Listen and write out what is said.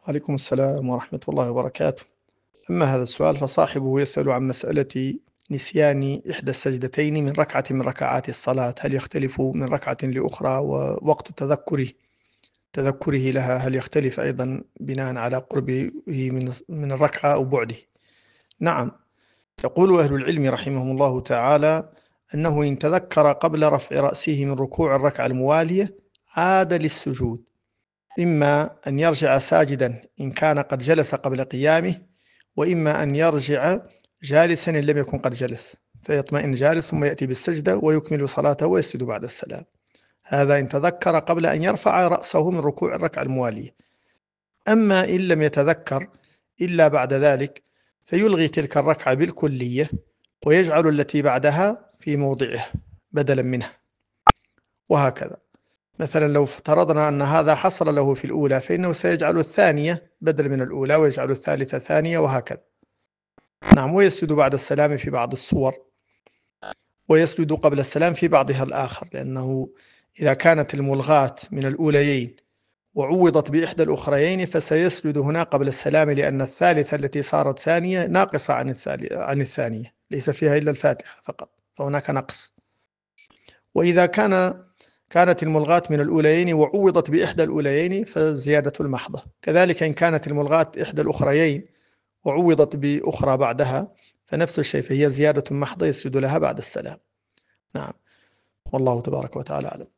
عليكم السلام ورحمة الله وبركاته. أما هذا السؤال فصاحبه يسأل عن مسألة نسيان إحدى السجدتين من ركعة من ركعات الصلاة، هل يختلف من ركعة لأخرى؟ ووقت تذكره لها هل يختلف أيضا بناء على قربه من الركعة أو بعده؟ نعم، يقول أهل العلم رحمهم الله تعالى أنه إن تذكر قبل رفع رأسه من ركوع الركعة الموالية عاد للسجود، إما أن يرجع ساجدا إن كان قد جلس قبل قيامه، وإما أن يرجع جالسا إن لم يكن قد جلس، فيطمئن جالس ثم يأتي بالسجدة ويكمل صلاته ويسجد بعد السلام. هذا إن تذكر قبل أن يرفع رأسه من ركوع الركعة الموالية. أما إن لم يتذكر إلا بعد ذلك فيلغي تلك الركعة بالكلية ويجعل التي بعدها في موضعها بدلا منها، وهكذا. مثلا لو افترضنا أن هذا حصل له في الأولى فإنه سيجعل الثانية بدل من الأولى ويجعل الثالثة ثانية، وهكذا. نعم، ويسجد بعد السلام في بعض الصور، ويسجد قبل السلام في بعضها الآخر، لأنه إذا كانت الملغاة من الأوليين وعوضت بإحدى الأخريين فسيسجد هنا قبل السلام، لأن الثالثة التي صارت ثانية ناقصة عن الثانية، ليس فيها إلا الفاتحة فقط، فهناك نقص. وإذا كانت الملغاة من الأوليين وعوضت بإحدى الأوليين فالزيادة المحضة. كذلك إن كانت الملغاة إحدى الأخريين وعوضت بأخرى بعدها فنفس الشيء، فهي زيادة محضة يسجد لها بعد السلام. نعم، والله تبارك وتعالى أعلم.